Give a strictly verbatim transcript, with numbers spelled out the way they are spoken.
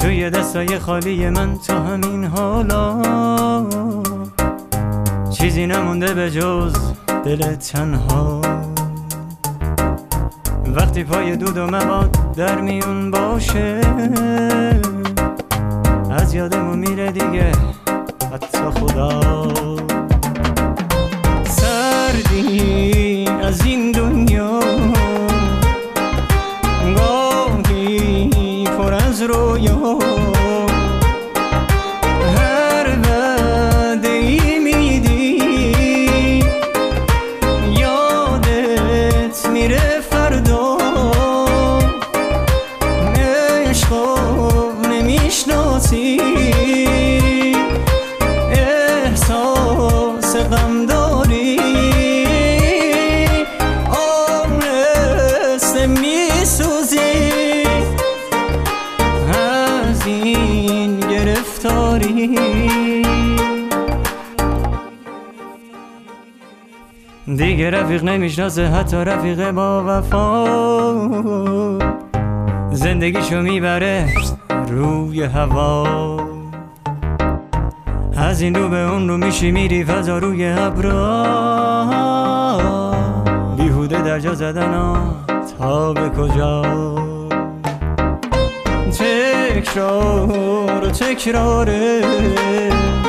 توی دستای خالی من تو همین حالا چیزی نمونده به جز دل تنها. وقتی پای دود و مواد در میون باشه از یادمون میره دیگه حتی خدا. سردی از این دنیا گاهی پر از رویا، هر وعده ای میدی یادت میره فردا. عشقو نمیشناسی احساس غم داری، آرسته میسوزی از این گرفتاری. دیگه رفیق نمیشناسه حتی رفیق با وفا، زندگیشو میبره روی هوا. از این رو به اون رو میشی میری فضا روی ابرا، بیهوده در جا زدن ها تا به کجا. تکرار و تکراره